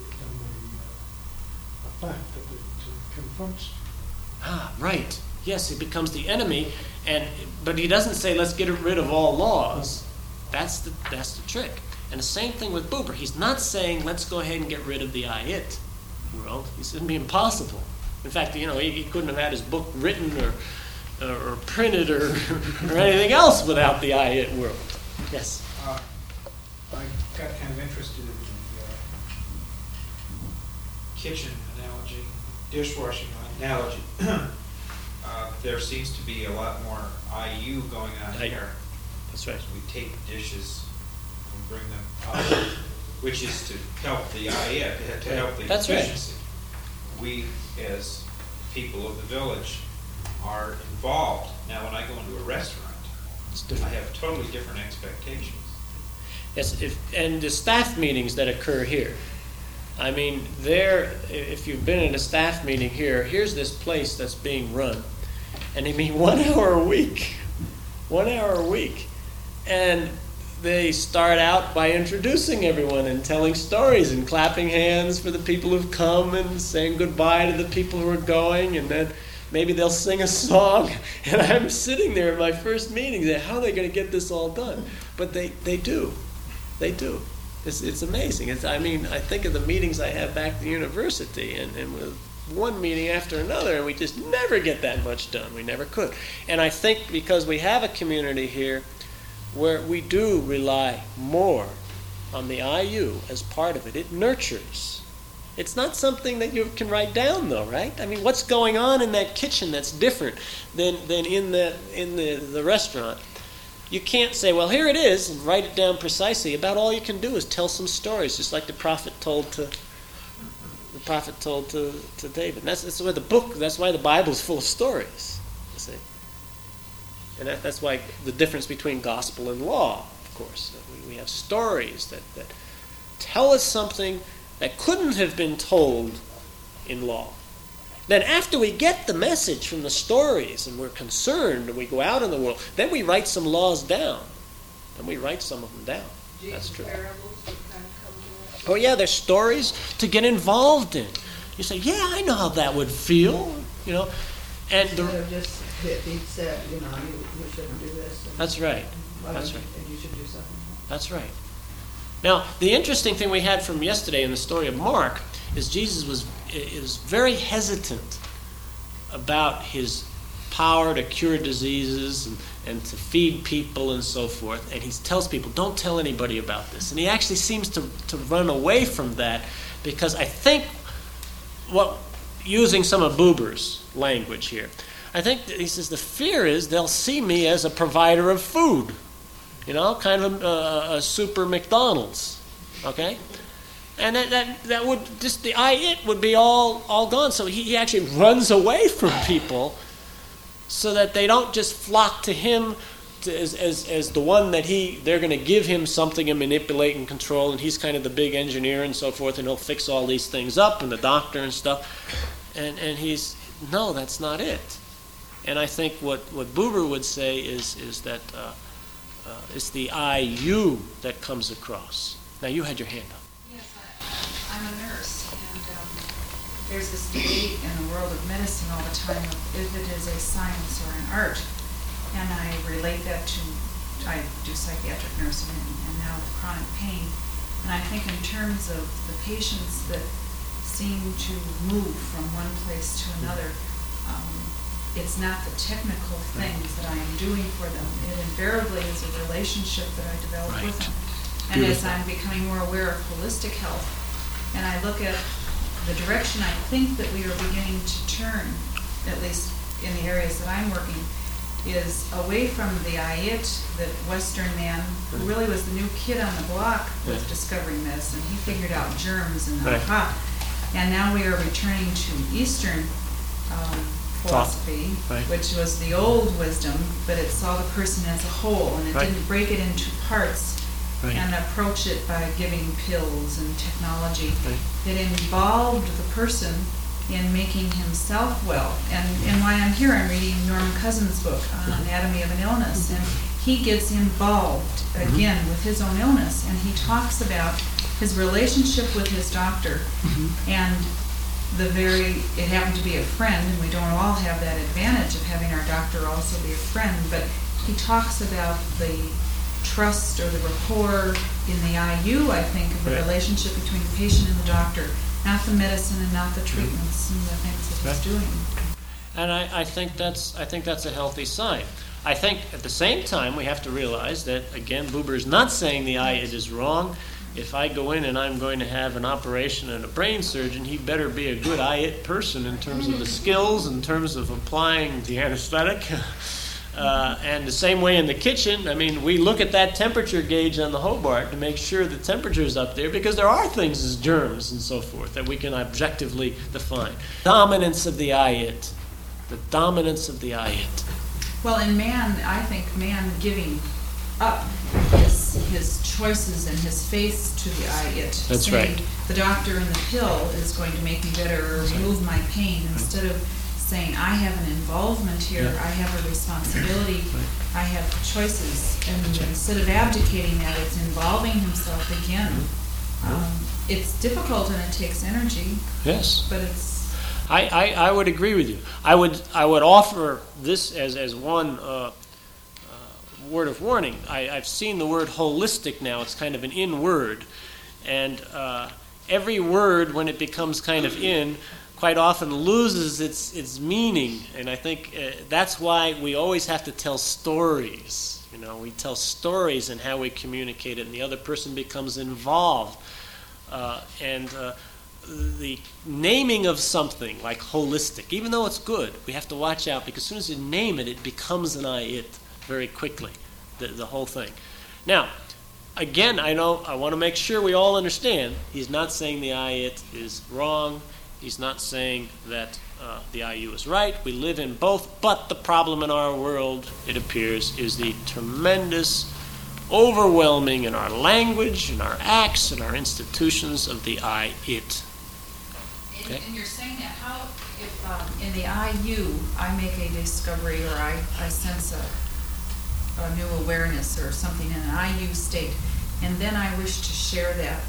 fact that it confronts you. Right. Yes, it becomes the enemy, but he doesn't say let's get rid of all laws. That's the trick. And the same thing with Buber. He's not saying let's go ahead and get rid of the I-it world. He said it'd be impossible. In fact, he couldn't have had his book written or printed or anything else without the I-it world. Yes. I got kind of interested in the kitchen analogy, dishwashing analogy. There seems to be a lot more IU going on here. That's right. We take dishes and bring them up, which is to help the I-it, to help the That's efficiency. Right. We, as people of the village, are involved. Now, when I go into a restaurant, I have totally different expectations. Yes, and the staff meetings that occur here. I mean, if you've been in a staff meeting here, here's this place that's being run. And they meet 1 hour a week. 1 hour a week. And they start out by introducing everyone and telling stories and clapping hands for the people who've come and saying goodbye to the people who are going. And then maybe they'll sing a song. And I'm sitting there in my first meeting saying, how are they going to get this all done? But they do. They do. It's amazing. I think of the meetings I have back at the university, and with one meeting after another, and we just never get that much done. We never could. And I think because we have a community here where we do rely more on the IU as part of it, it nurtures. It's not something that you can write down, though, right? I mean, what's going on in that kitchen that's different than in the restaurant? You can't say, well, here it is, and write it down precisely. About all you can do is tell some stories, just like the prophet told to David. And that's why that's why the Bible is full of stories. You see, and that's why the difference between gospel and law, of course. We have stories that tell us something that couldn't have been told in law. Then after we get the message from the stories and we're concerned and we go out in the world, then we write some laws down. Then we write some of them down. That's true. Oh yeah, there's stories to get involved in. You say, yeah, I know how that would feel, And Instead of just he said, you shouldn't do this. That's right. That's right. And you should do something. That's right. Now, the interesting thing we had from yesterday in the story of Mark is Jesus is very hesitant about his power to cure diseases and to feed people and so forth. And he tells people, don't tell anybody about this. And he actually seems to run away from that because I think what using some of Buber's language here. I think that he says the fear is they'll see me as a provider of food, kind of a super McDonald's, okay? And that would just, the I-it would be all gone. So he actually runs away from people so that they don't just flock to him as the one that they're going to give him something and manipulate and control, and he's kind of the big engineer and so forth, and he'll fix all these things up, and the doctor and stuff. And no, that's not it. And I think what Buber would say is that it's the I-you that comes across. Now, you had your hand up. Yes, I'm a nurse, and there's this debate in the world of medicine all the time of if it is a science or an art. And I relate that to, I do psychiatric nursing and now with chronic pain. And I think in terms of the patients that seem to move from one place to another, it's not the technical things that I am doing for them. It invariably is a relationship that I develop with them. And as I'm becoming more aware of holistic health, and I look at the direction I think that we are beginning to turn, at least in the areas that I'm working, is away from the I-it, the Western man, who really was the new kid on the block with discovering medicine. He figured out germs and and now we are returning to Eastern philosophy, which was the old wisdom, but it saw the person as a whole, and it didn't break it into parts and approach it by giving pills and technology. It involved the person in making himself well. And while I'm here, I'm reading Norman Cousins' book on anatomy of an illness, and he gets involved again with his own illness, and he talks about his relationship with his doctor, and it happened to be a friend, and we don't all have that advantage of having our doctor also be a friend, but he talks about the trust or the rapport in the I-you, I think, of the relationship between the patient and the doctor. Not the medicine and not the treatments and the things that he's doing. And I think that's a healthy sign. I think at the same time we have to realize that, again, Buber is not saying the I-it is wrong. If I go in and I'm going to have an operation and a brain surgeon, he better be a good I-it person in terms of the skills, in terms of applying the anesthetic. And the same way in the kitchen, I mean, we look at that temperature gauge on the Hobart to make sure the temperature is up there, because there are things as germs and so forth that we can objectively define. Dominance of the I-it. The dominance of the I-it. Well, in man, I think man giving up his choices and his faith to the I-it. That's saying, right. The doctor and the pill is going to make me better or remove my pain, instead of saying, I have an involvement here, I have a responsibility, I have choices. And instead of abdicating that, it's involving himself again. It's difficult and it takes energy. Yes. But it's... I would agree with you. I would offer this as one word of warning. I've seen the word holistic now. It's kind of an in word. And every word, when it becomes kind of in, quite often loses its meaning, and I think that's why we always have to tell stories. We tell stories in how we communicate it, and the other person becomes involved. And the naming of something like holistic, even though it's good, we have to watch out, because as soon as you name it, it becomes an I-it very quickly, the whole thing. Now, again, I want to make sure we all understand, he's not saying the I-it is wrong. He's not saying that the I-you is right. We live in both, but the problem in our world, it appears, is the tremendous, overwhelming in our language, in our acts, in our institutions of the I-it. Okay. And you're saying that how, if in the I-you, I make a discovery or I sense a new awareness or something in an I-you state, and then I wish to share that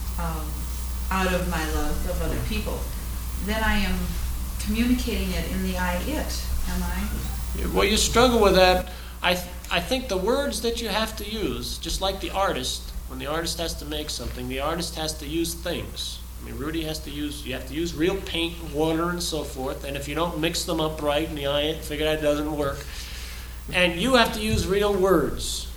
out of my love of other people, then I am communicating it in the I-it, am I? Well, you struggle with that. I think the words that you have to use, just like the artist, when the artist has to make something, the artist has to use things. I mean, Rudy you have to use real paint, water, and so forth, and if you don't mix them up right in the I-it, figure that doesn't work. And you have to use real words.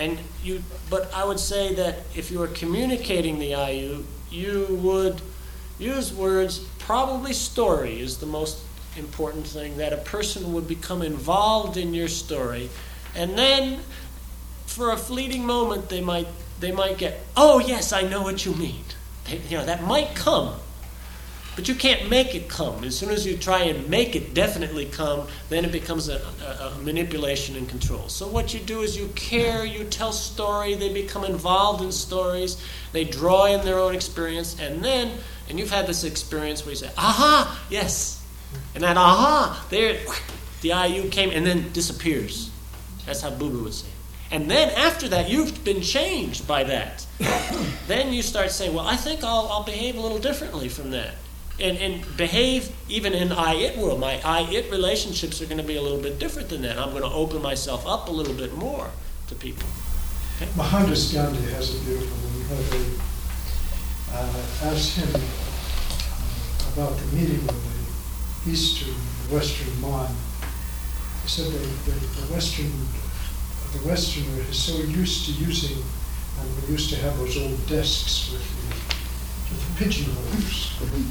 But I would say that if you were communicating the I-you, you would use words, probably story is the most important thing, that a person would become involved in your story, and then for a fleeting moment they might get, oh yes, I know what you mean. That might come, but you can't make it come. As soon as you try and make it definitely come, then it becomes a manipulation and control. So what you do is you care, you tell story, they become involved in stories, they draw in their own experience, and you've had this experience where you say, aha, yes. And that aha, there, the IU came and then disappears. That's how Buber would say it. And then after that, you've been changed by that. Then you start saying, well, I think I'll behave a little differently from that. And behave even in I-it world. My I-it relationships are going to be a little bit different than that. I'm going to open myself up a little bit more to people. Okay? Mohandas Gandhi has a beautiful one. Asked him about the meeting of the Eastern and Western mind. He said the Westerner is so used to using, and we used to have those old desks with the pigeonholes.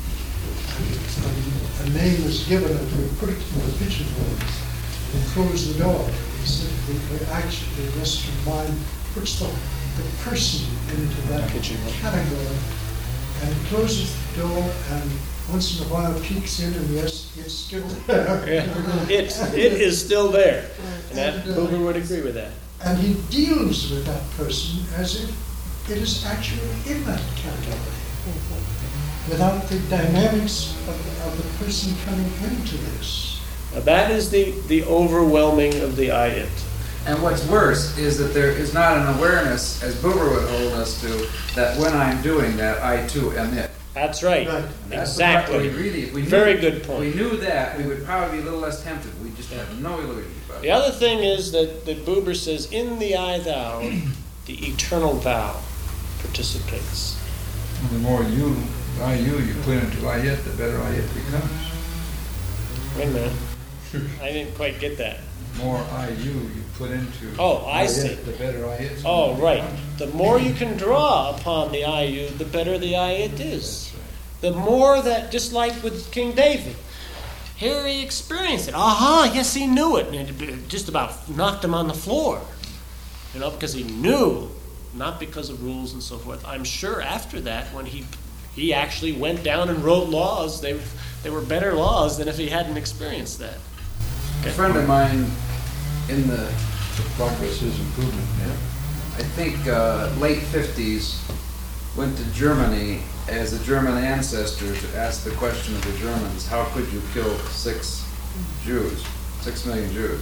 And a name was given and we put it in the pigeonhole and close the door. He said actually the Western mind puts the person into that category and closes the door and once in a while peeks in and yes, it's still there. Yeah. It is still there. And that Buber would agree with that. And he deals with that person as if it is actually in that category, without the dynamics of the person coming into this. Now that is the overwhelming of the I-it. And what's worse is that there is not an awareness, as Buber would hold us to, that when I'm doing that, I too am it. That's right. Right. Exactly. Very good point. If we knew that, we would probably be a little less tempted. We just have no illusion about it. The other thing is that Buber says, in the I-thou, the eternal thou participates. The more you put into I-it, the better I-it becomes. Wait a minute. I didn't quite get that. The more you put into I see. the better I-it. Oh, right. The more you can draw upon the IU, the better the I-it is. Right. The more that, just like with King David, here he experienced it. Aha, yes, he knew it. And it just about knocked him on the floor. Because he knew, not because of rules and so forth. I'm sure after that, when he actually went down and wrote laws, they were better laws than if he hadn't experienced that. A friend of mine in the Progress is improvement. Yeah. I think late 50s, went to Germany as a German ancestor to ask the question of the Germans, how could you kill 6 million Jews?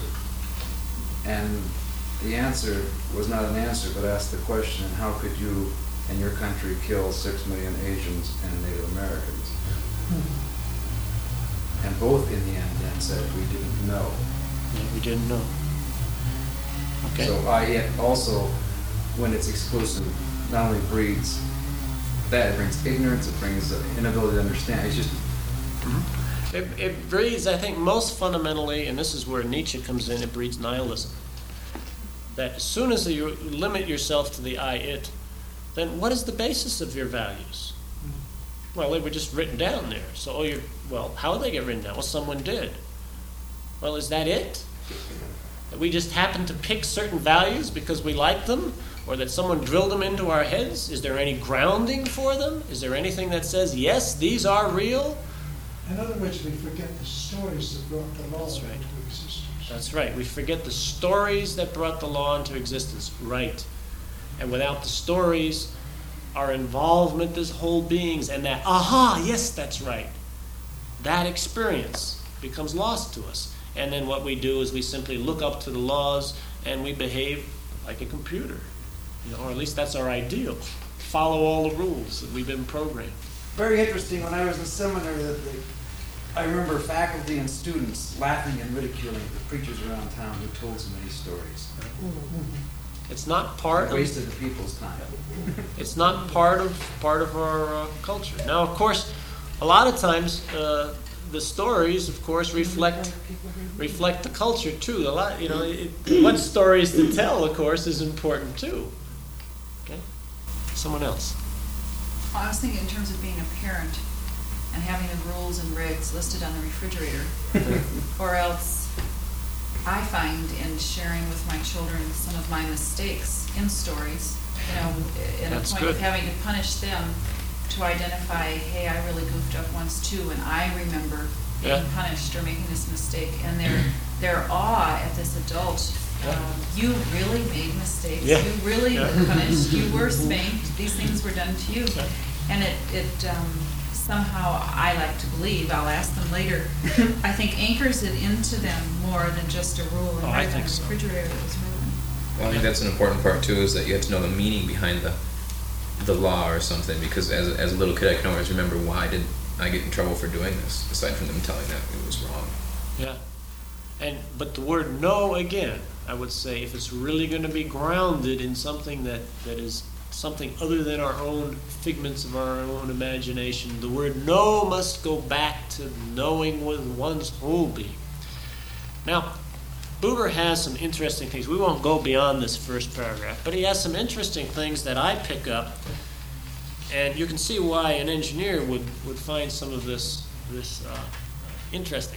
And the answer was not an answer, but asked the question, how could you and your country kill 6 million Asians and Native Americans? And both in the end then said, we didn't know. Yeah, we didn't know. Okay. So I-it also, when it's exclusive, not only breeds that, it brings ignorance, it brings inability to understand. It's just... It breeds, I think, most fundamentally, and this is where Nietzsche comes in, it breeds nihilism. That as soon as you limit yourself to the I-it, then what is the basis of your values? Well, they were just written down there. So, how did they get written down? Well, someone did. Well, is that it? That we just happen to pick certain values because we like them? Or that someone drilled them into our heads? Is there any grounding for them? Is there anything that says, yes, these are real? In other words, we forget the stories that brought the law into existence. That's right. We forget the stories that brought the law into existence. Right. And without the stories, our involvement as whole beings and that, yes, that's right. That experience becomes lost to us. And then what we do is we simply look up to the laws and we behave like a computer. Or at least that's our ideal. Follow all the rules that we've been programmed. Very interesting, when I was in seminary, I remember faculty and students laughing and ridiculing the preachers around town who told so many stories. It's not part of... wasted the people's time. It's not part of our culture. Now, of course, a lot of times the stories, of course, reflect the culture too. What stories to tell, of course, is important too. Okay, someone else. Well, I was thinking in terms of being a parent, and having the rules and regs listed on the refrigerator. Or else I find in sharing with my children some of my mistakes in stories, in a That's point of good. having to punish them to identify, hey, I really goofed up once too, and I remember being Yeah. punished or making this mistake, and their awe at this adult. You really made mistakes. Yeah. You really Yeah. were punished. You were spanked. These things were done to you, and it somehow, I like to believe, I'll ask them later, I think anchors it into them more than just a rule and Oh, I right on think the so. refrigerator that was written. Well, I think that's an important part too, is that you have to know the meaning behind the law or something. Because as a little kid, I can always remember, why did I get in trouble for doing this? Aside from them telling that it was wrong. Yeah. But the word no, again, I would say, if it's really going to be grounded in something that is something other than our own figments of our own imagination, the word no must go back to knowing with one's whole being. Now, Buber has some interesting things. We won't go beyond this first paragraph, but he has some interesting things that I pick up, and you can see why an engineer would find some of this interesting.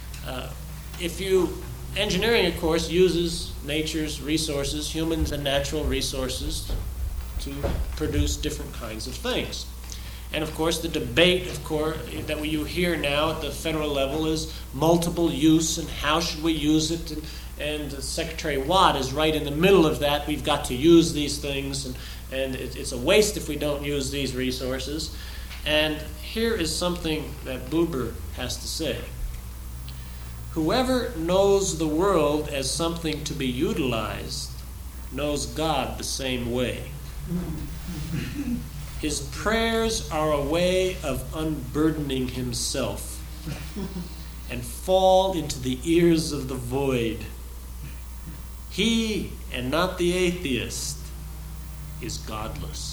Engineering, of course, uses nature's resources, humans and natural resources, to produce different kinds of things. And of course, the debate, that you hear now at the federal level is multiple use and how should we use it. And Secretary Watt is right in the middle of that. We've got to use these things, and it's a waste if we don't use these resources. And here is something that Buber has to say. Whoever knows the world as something to be utilized knows God the same way. His prayers are a way of unburdening himself and fall into the ears of the void. He, and not the atheist, is godless.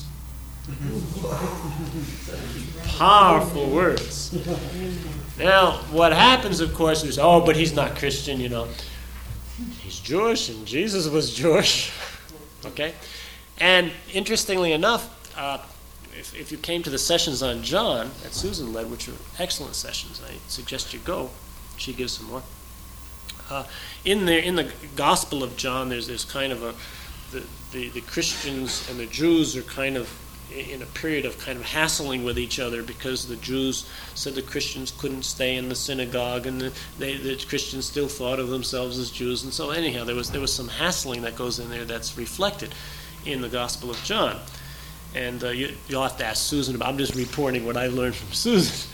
Powerful words. Now, what happens, of course, is, but he's not Christian, He's Jewish, and Jesus was Jewish. Okay? And interestingly enough, if you came to the sessions on John that Susan led, which are excellent sessions, I suggest you go. She gives some more. In the Gospel of John, there's kind of the Christians and the Jews are kind of in a period of kind of hassling with each other, because the Jews said the Christians couldn't stay in the synagogue, and the Christians still thought of themselves as Jews. And so anyhow, there was some hassling that goes in there that's reflected in the Gospel of John. And you'll have to ask Susan about. I'm just reporting what I learned from Susan.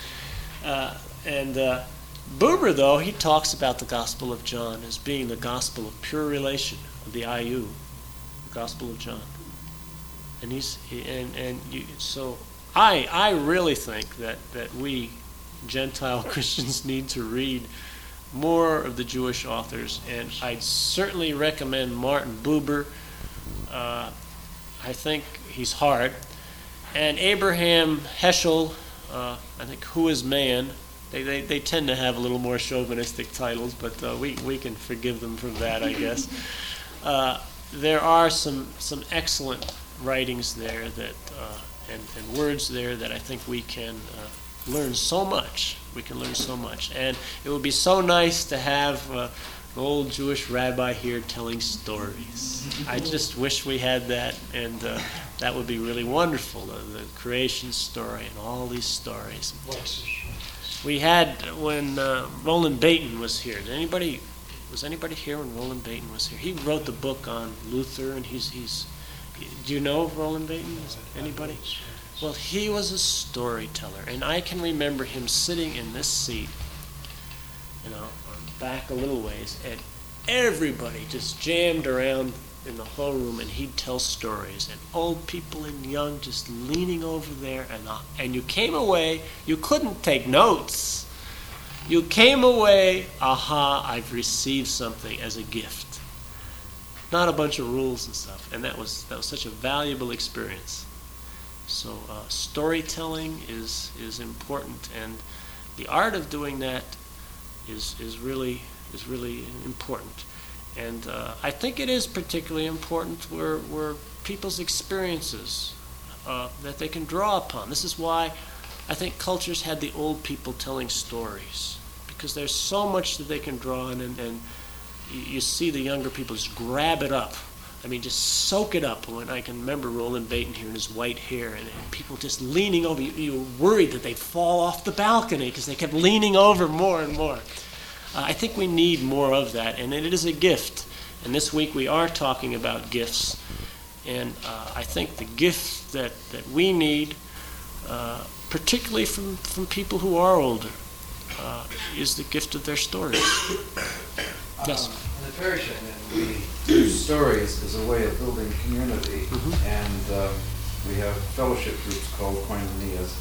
Buber, though, he talks about the Gospel of John as being the gospel of pure relation, of the IU, the Gospel of John. And so I really think that we Gentile Christians need to read more of the Jewish authors, and I'd certainly recommend Martin Buber. I think he's hard. And Abraham Heschel, I think, Who is Man? They tend to have a little more chauvinistic titles, but we can forgive them for that, I guess. There are some excellent writings there that and words there that I think we can learn so much. We can learn so much, and it would be so nice to have an old Jewish rabbi here telling stories. I just wish we had that, and that would be really wonderful. The creation story and all these stories. We had when Roland Baton was here. Was anybody here when Roland Baton was here? He wrote the book on Luther, and he's. Do you know Roland Baton? Anybody? Well, he was a storyteller, and I can remember him sitting in this seat, back a little ways, and everybody just jammed around in the whole room, and he'd tell stories, and old people and young just leaning over there, and you came away, you couldn't take notes. You came away, I've received something as a gift. Not a bunch of rules and stuff, and that was such a valuable experience. So storytelling is important, and the art of doing that is really important. And I think it is particularly important where people's experiences that they can draw upon. This is why I think cultures had the old people telling stories, because there's so much that they can draw on, and you see the younger people just grab it up. I mean, just soak it up. When I can remember Roland Baton here and his white hair, and people just leaning over. You were worried that they'd fall off the balcony because they kept leaning over more and more. I think we need more of that, and it is a gift. And this week we are talking about gifts. And I think the gift that we need, particularly from people who are older, is the gift of their stories. Yes? In the parish, we use stories as a way of building community, and we have fellowship groups called koinonias.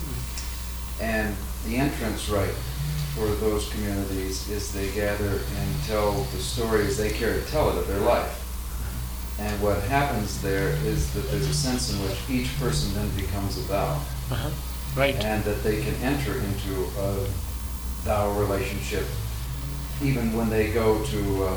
And the entrance rite for those communities is they gather and tell the stories they care to tell it of their life. And what happens there is that there's a sense in which each person then becomes a thou. Right. And that they can enter into a thou relationship even when they go to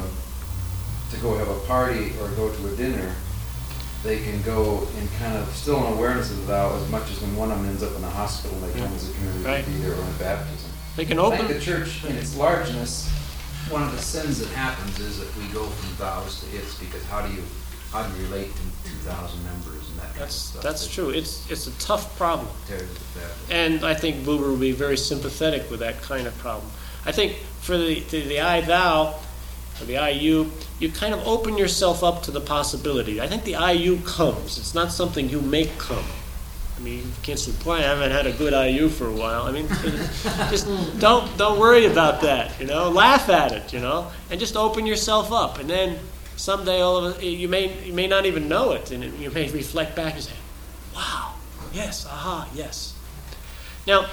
go have a party or go to a dinner. They can go in kind of still an awareness of the thou, as much as when one of them ends up in the hospital, they come as a community to be there, or in baptism. They can I open. think the church, in its largeness, one of the sins that happens is that we go from vows to its, because how do you relate to 2,000 members and that kind of stuff? That's true. It's a tough problem. Tears it to pieces. And I think Buber will be very sympathetic with that kind of problem. I think for the I thou, or the I you kind of open yourself up to the possibility. I think the I you comes. It's not something you make come. I mean, you can't say, boy, I haven't had a good IU for a while. I mean, just don't worry about that, Laugh at it, and just open yourself up. And then someday you may not even know it, and you may reflect back and say, wow, yes, aha, yes. Now,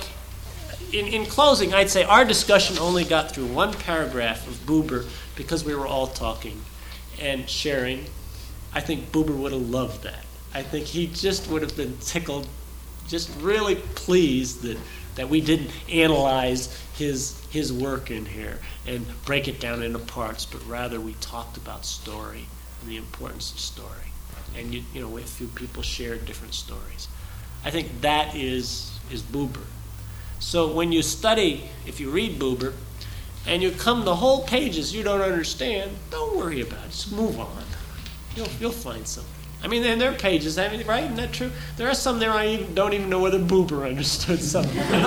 in closing, I'd say our discussion only got through one paragraph of Buber because we were all talking and sharing. I think Buber would have loved that. I think he just would have been tickled, just really pleased that we didn't analyze his work in here and break it down into parts, but rather we talked about story and the importance of story. And a few people shared different stories. I think that is Buber. So when you study, if you read Buber, and you come to whole pages you don't understand, don't worry about it. Just move on. You'll find something. I mean, and there are pages, right? Isn't that true? There are some there I don't even know whether Buber understood something. And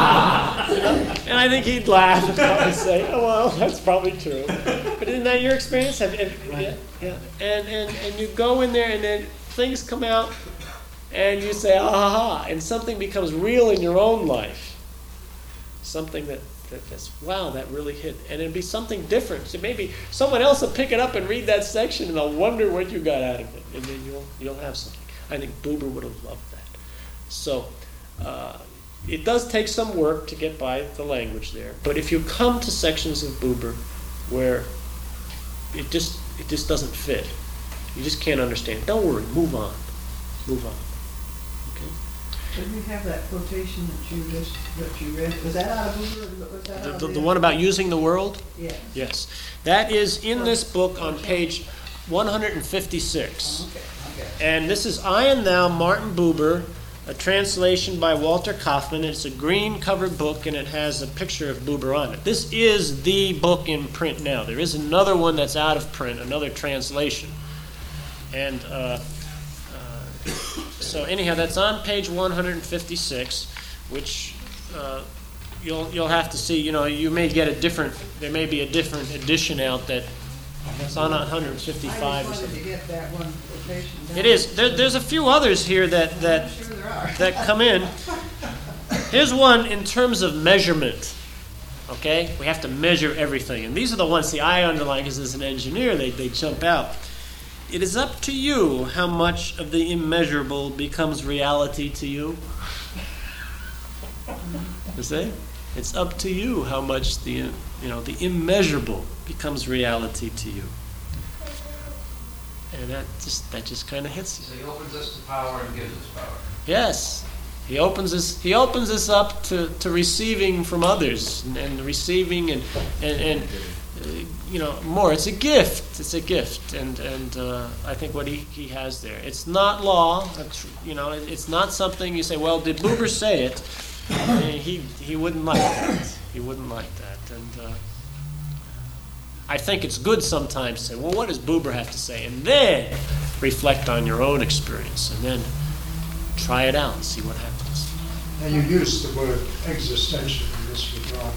I think he'd laugh and probably say, oh, well, that's probably true. But isn't that your experience? Yeah. And you go in there and then things come out and you say, aha, and something becomes real in your own life. Something that's, wow, that really hit. And it'd be something different. So maybe someone else will pick it up and read that section and they'll wonder what you got out of it. And then you'll have something. I think Buber would have loved that. So it does take some work to get by the language there. But if you come to sections of Buber where it just doesn't fit, you just can't understand, don't worry, move on. Did you have that quotation that you read? Was that out of Buber? Was that out of The one about using the world? Yes. Yes. That is in this book on page 156. Okay. And this is I and Thou, Martin Buber, a translation by Walter Kaufmann. It's a green covered book and it has a picture of Buber on it. This is the book in print now. There is another one that's out of print, another translation. And so anyhow, that's on page 156, which you'll have to see. You may get there may be a different edition out that's on 155 I or just wanted something. to get that one quotation down. It is. There's a few others here I'm sure there are. that come in. Here's one in terms of measurement. Okay, we have to measure everything, and these are the ones. See, I underline because as an engineer, they jump out. It is up to you how much of the immeasurable becomes reality to you. You see? It's up to you how much the immeasurable becomes reality to you. And that just kind of hits you. So he opens us to power and gives us power. Yes. He opens us up to receiving from others and receiving and more. It's a gift. And I think what he has there. It's not law. It's not something you say, well, did Buber say it? He wouldn't like that. He wouldn't like that. And I think it's good sometimes to say, well, what does Buber have to say? And then reflect on your own experience, and then try it out and see what happens. Now, you used the word existential in this regard,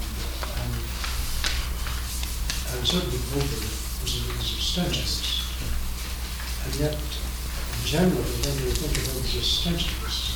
and certainly Buber was an existentialist. And yet, generally, when you think of existentialists,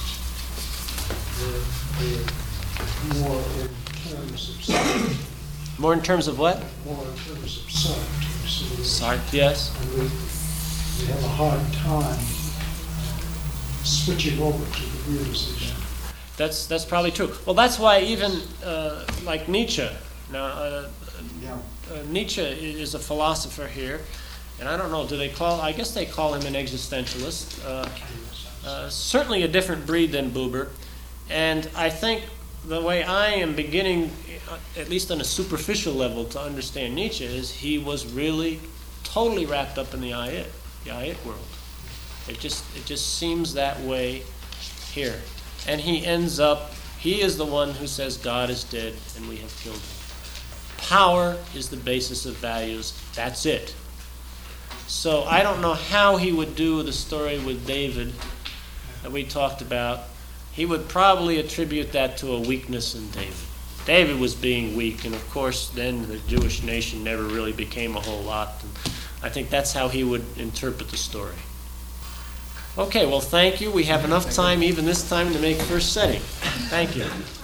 they're more in terms of sight. More in terms of what? More in terms of sight. Sartre, yes. And we have a hard time switching over to the realization. That's probably true. Well, that's why even like Nietzsche. Now, Nietzsche is a philosopher here, and I don't know. Do they call? I guess they call him an existentialist. Certainly a different breed than Buber, and I think the way I am beginning, at least on a superficial level, to understand Nietzsche is he was really totally wrapped up in the I it world. It just seems that way here. And he ends up, he is the one who says God is dead and we have killed him. Power is the basis of values. That's it. So I don't know how he would do the story with David that we talked about. He would probably attribute that to a weakness in David. David was being weak, and of course then the Jewish nation never really became a whole lot. And I think that's how he would interpret the story. Okay, well, thank you. We have enough time even this time to make first setting. Thank you.